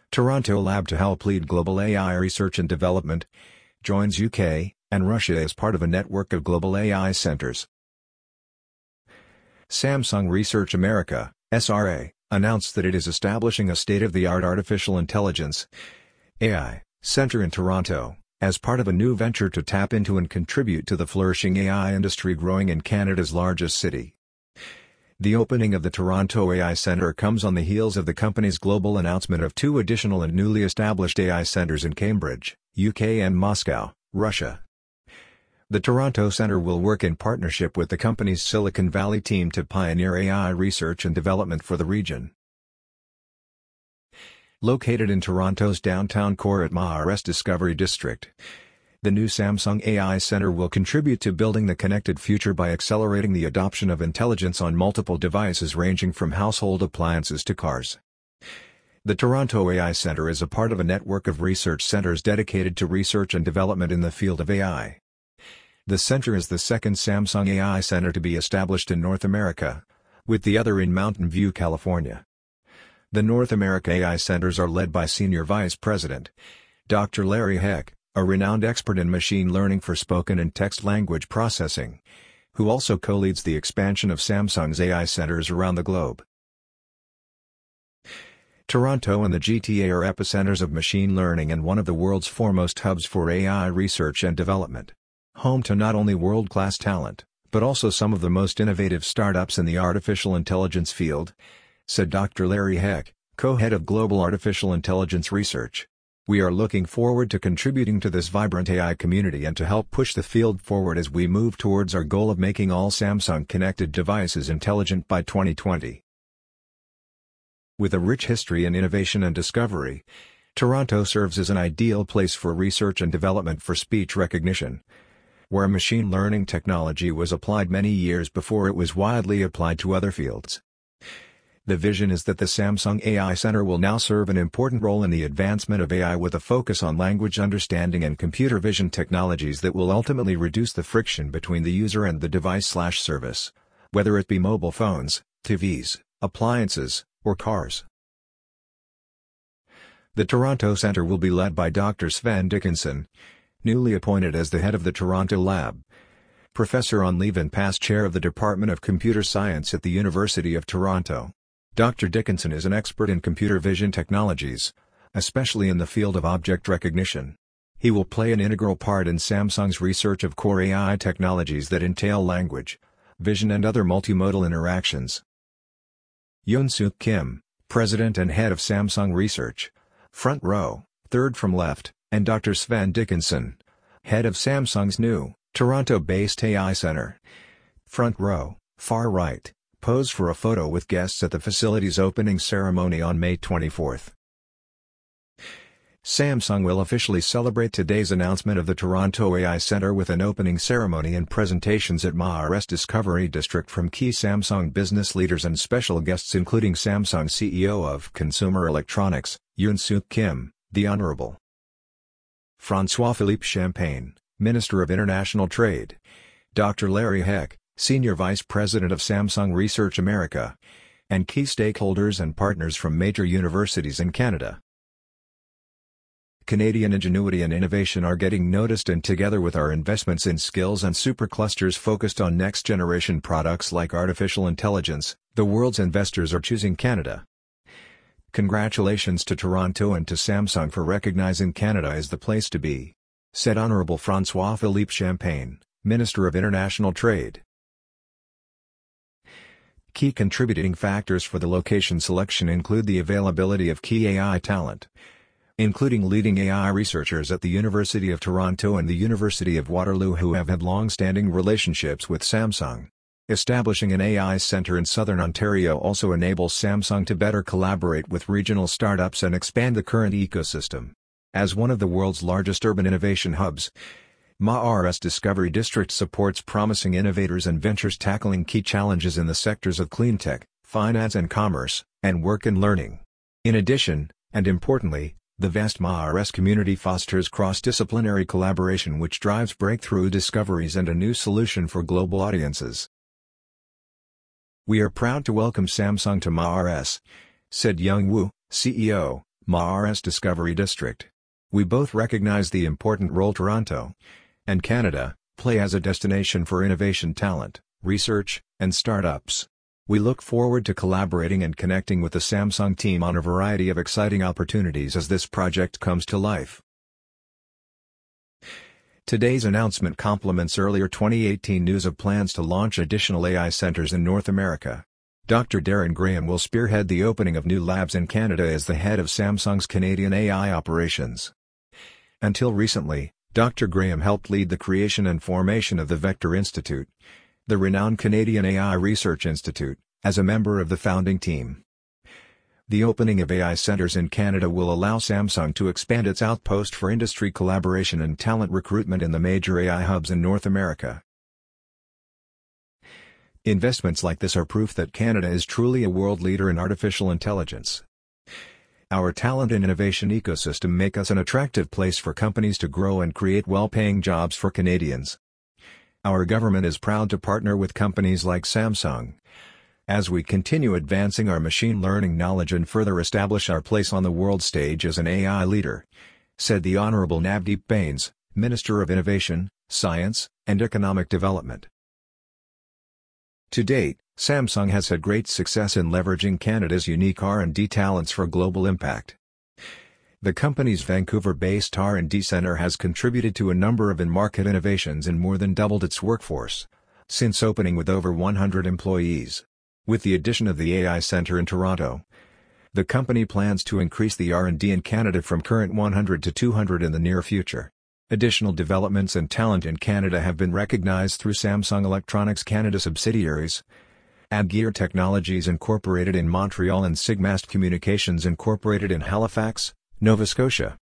Toronto lab to help lead global AI research and development, joins UK and Russia as part of a network of global AI centers. Samsung Research America, SRA, announced that it is establishing a state-of-the-art artificial intelligence AI center in Toronto, as part of a new venture to tap into and contribute to the flourishing AI industry growing in Canada's largest city. The opening of the Toronto AI Centre comes on the heels of the company's global announcement of 2 additional and newly established AI centres in Cambridge, UK and Moscow, Russia. The Toronto Centre will work in partnership with the company's Silicon Valley team to pioneer AI research and development for the region. Located in Toronto's downtown core at MAHRS Discovery District, the new Samsung AI Centre will contribute to building the connected future by accelerating the adoption of intelligence on multiple devices ranging from household appliances to cars. The Toronto AI Centre is a part of a network of research centres dedicated to research and development in the field of AI. The centre is the second Samsung AI Centre to be established in North America, with the other in Mountain View, California. The North America AI Centers are led by Senior Vice President Dr. Larry Heck, a renowned expert in machine learning for spoken and text language processing, who also co-leads the expansion of Samsung's AI centers around the globe. Toronto and the GTA are epicenters of machine learning and one of the world's foremost hubs for AI research and development, home to not only world-class talent, but also some of the most innovative startups in the artificial intelligence field, said Dr. Larry Heck, co-head of Global Artificial Intelligence Research. We are looking forward to contributing to this vibrant AI community and to help push the field forward as we move towards our goal of making all Samsung connected devices intelligent by 2020. With a rich history in innovation and discovery, Toronto serves as an ideal place for research and development for speech recognition, where machine learning technology was applied many years before it was widely applied to other fields. The vision is that the Samsung AI Centre will now serve an important role in the advancement of AI with a focus on language understanding and computer vision technologies that will ultimately reduce the friction between the user and the device/service, whether it be mobile phones, TVs, appliances, or cars. The Toronto Centre will be led by Dr. Sven Dickinson, newly appointed as the head of the Toronto Lab, professor on leave and past chair of the Department of Computer Science at the University of Toronto. Dr. Dickinson is an expert in computer vision technologies, especially in the field of object recognition. He will play an integral part in Samsung's research of core AI technologies that entail language, vision and other multimodal interactions. Yoon-Suk Kim, president and head of Samsung Research, front row, third from left, and Dr. Sven Dickinson, head of Samsung's new, Toronto-based AI Centre, front row, far right, pose for a photo with guests at the facility's opening ceremony on May 24. Samsung will officially celebrate today's announcement of the Toronto AI Centre with an opening ceremony and presentations at MAHRS Discovery District from key Samsung business leaders and special guests including Samsung CEO of Consumer Electronics, Yoon-Suk Kim, the Honorable François-Philippe Champagne, Minister of International Trade, Dr. Larry Heck, Senior Vice President of Samsung Research America, and key stakeholders and partners from major universities in Canada. Canadian ingenuity and innovation are getting noticed, and together with our investments in skills and superclusters focused on next-generation products like artificial intelligence, the world's investors are choosing Canada. Congratulations to Toronto and to Samsung for recognizing Canada as the place to be, said Honorable François-Philippe Champagne, Minister of International Trade. Key contributing factors for the location selection include the availability of key AI talent, including leading AI researchers at the University of Toronto and the University of Waterloo who have had long-standing relationships with Samsung. Establishing an AI center in Southern Ontario also enables Samsung to better collaborate with regional startups and expand the current ecosystem. As one of the world's largest urban innovation hubs, MAHRS Discovery District supports promising innovators and ventures tackling key challenges in the sectors of clean tech, finance and commerce, and work and learning. In addition, and importantly, the vast MAHRS community fosters cross-disciplinary collaboration which drives breakthrough discoveries and a new solution for global audiences. We are proud to welcome Samsung to MAHRS, said Young Woo, CEO, Maras Discovery District. We both recognize the important role Toronto and Canada play as a destination for innovation talent, research, and startups. We look forward to collaborating and connecting with the Samsung team on a variety of exciting opportunities as this project comes to life. Today's announcement complements earlier 2018 news of plans to launch additional AI centers in North America. Dr. Darren Graham will spearhead the opening of new labs in Canada as the head of Samsung's Canadian AI operations. Until recently, Dr. Graham helped lead the creation and formation of the Vector Institute, the renowned Canadian AI Research Institute, as a member of the founding team. The opening of AI centers in Canada will allow Samsung to expand its outpost for industry collaboration and talent recruitment in the major AI hubs in North America. Investments like this are proof that Canada is truly a world leader in artificial intelligence. Our talent and innovation ecosystem make us an attractive place for companies to grow and create well-paying jobs for Canadians. Our government is proud to partner with companies like Samsung as we continue advancing our machine learning knowledge and further establish our place on the world stage as an AI leader, said the Honourable Navdeep Bains, Minister of Innovation, Science, and Economic Development. To date, Samsung has had great success in leveraging Canada's unique R&D talents for global impact. The company's Vancouver-based R&D center has contributed to a number of in-market innovations and more than doubled its workforce since opening with over 100 employees. With the addition of the AI Center in Toronto, the company plans to increase the R&D in Canada from current 100 to 200 in the near future. Additional developments and talent in Canada have been recognized through Samsung Electronics Canada subsidiaries, Adgear Technologies Incorporated in Montreal and Sigmast Communications Incorporated in Halifax, Nova Scotia.